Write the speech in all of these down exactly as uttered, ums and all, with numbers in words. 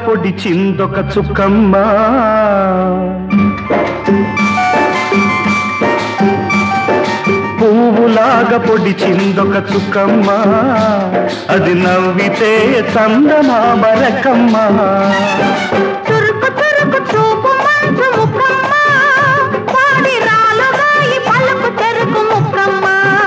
పొడి చిందొక చుక్కమ్మ పువ్వులాగా పొడి చిందొక చుక్కమ్మ అది నవ్వితే చందమామ రకమ్మ చురుకు చురుకు చూపు మంచు ముక్కమ్మ పాడి రాలుగాయి పలుకు చెరుకు ముక్కమ్మ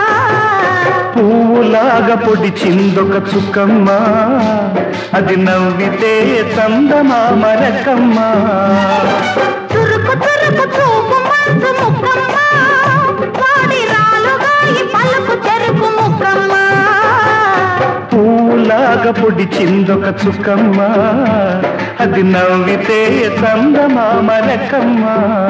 పువ్వులాగా పొడి చిందొక చుక్కమ్మ అది నవ్వితే చందమామ రకమ్మ చురుకు చురుకు చూపు మంచు ముక్కమ్మ పాడి రాలుగాయి పలుకు చెరుకు ముక్కమ్మ పువ్వులాగా పొడి చిందొక చుక్కమ్మ అది నవ్వితే చందమామ రకమ్మ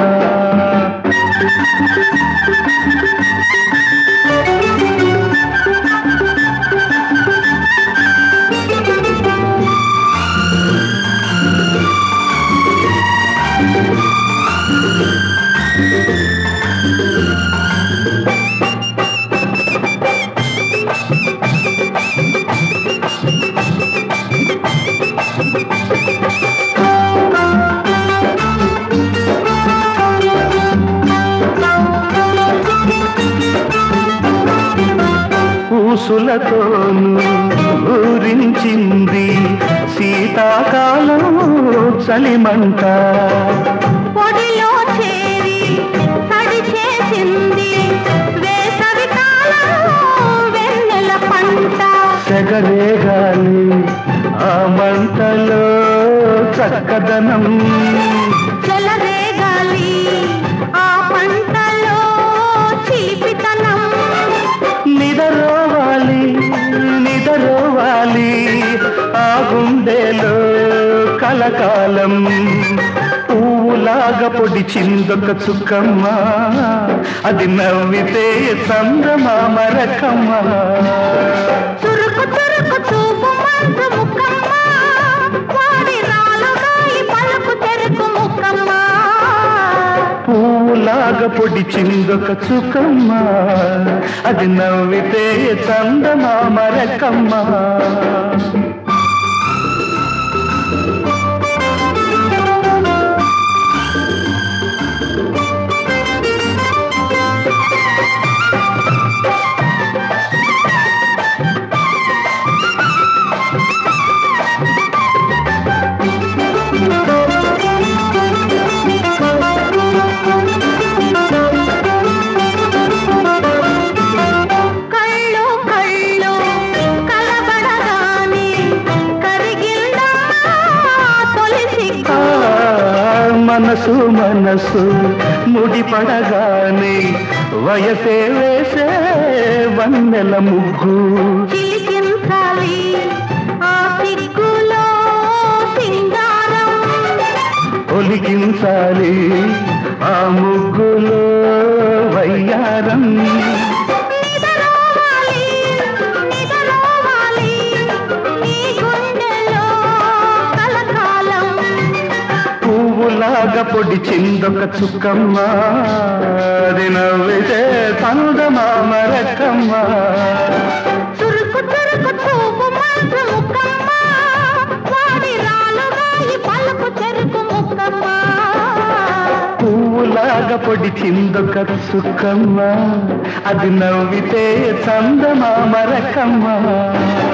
పూసులతోను ఊరించింది శీతాకాలం చలిమంట పొడిలో చేరి తడి చేసింది వేసవి కాలం వెన్నెల పంట సెగరేగాలి ఆ మంటలో చక్కదనం చెలరేగాలి ఆ పంటలో చీపితనం నిదరోవాలి నిదరోవాలి ఆ గుండెలో కలకాలం పువ్వులాగా పొడి చిందొక చుక్కమ్మ అది నవ్వితే చందమామ రకమ్మ చురుకు చురుకు చూపు మంచు ముక్కమ్మ వాడి రాలుగాయి పలుకు చెరుకు ముక్కమ్మ పువ్వులాగా పొడి చిందొక చుక్కమ్మ అది నవ్వితే చందమామ రకమ్మ మనసు మనసు ముడిపడగానే వయసే వేసే వన్నెల ముగ్గు చిలికించాలి ఆ సిగ్గులో సింగారం ఒలికించాలి ఆ ముగ్గులో వయ్యారం నిదరోవాలి నిదరోవాలి నీ గుండెలో కలకాలం పువ్వులాగా పొడి చిందొక చుక్కమ్మ అది నవ్వితే చందమామ రకమ్మ చురుకు చురుకు చూపు మంచు ముక్కమ్మ వాడి రాలుగాయి పలుకు చెరుకు ముక్కమ్మ పువ్వులాగా పొడి చిందొక చుక్కమ్మ అది నవ్వితే చందమామ రకమ్మ